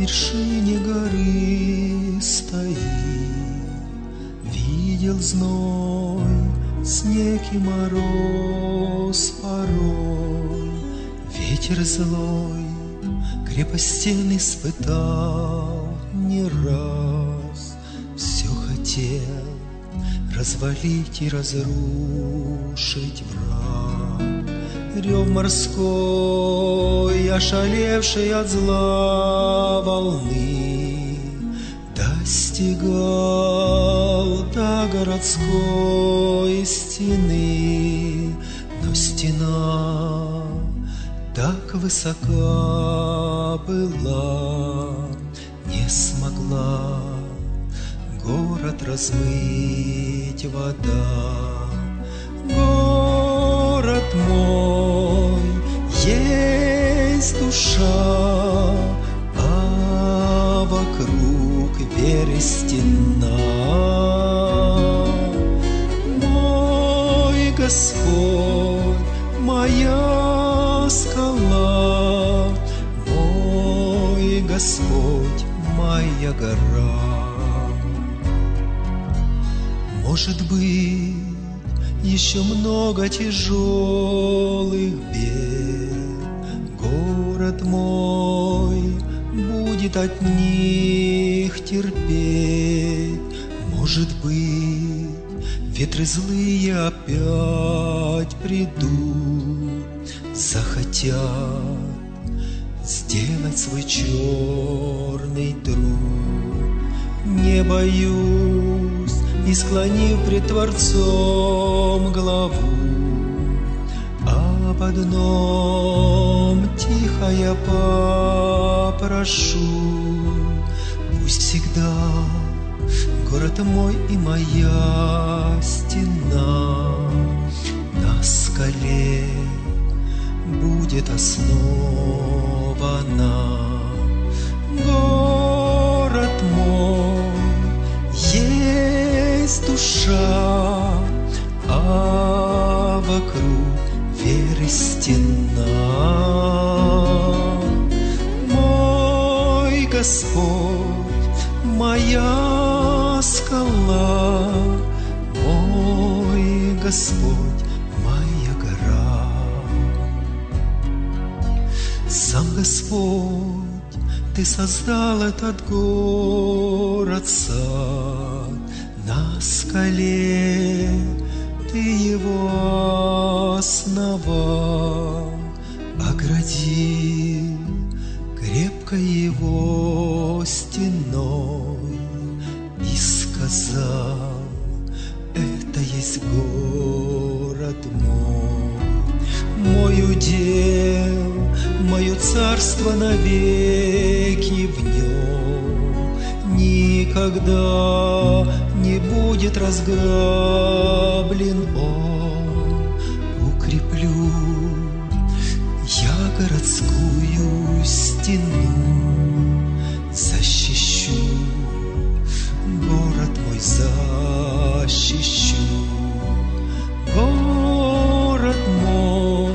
вершине горы стоит, видел зной, снег и мороз порой, ветер злой крепость стен испытал не раз, все хотел развалить и разрушить враг. Рев морской, ошалевший от зла волны, достигал до городской стены, но стена так высока была, не смогла город размыть вода. Город мой, есть душа, а вокруг веры стена. Мой Господь, моя скала, мой Господь, моя гора. Может быть, еще много тяжелых бед город мой будет от них терпеть. Может быть, ветры злые опять придут, захотят сделать свой черный труд. Не боюсь, и склонив пред Творцом главу, об одном тихо я попрошу: пусть всегда город мой и моя стена на скале будет основана. Город мой, есть душа, а вокруг веры стена. Мой Господь, моя скала, мой Господь, моя гора. Сам Господь, Ты создал этот город-сад, на скале Ты его основал, оградил крепко его стеной и сказал: это есть город мой удел, мое царство навеки в нем, никогда не будет разграблен он. Укреплю я городскую стену, защищу город мой, защищу. Город мой,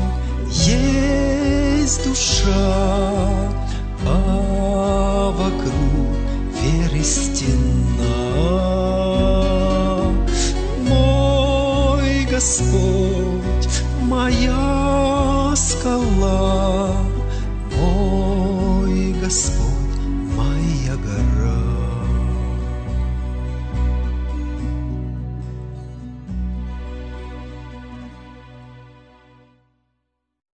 есть душа, а вокруг веры стена. Мой Господь, моя скала, мой Господь.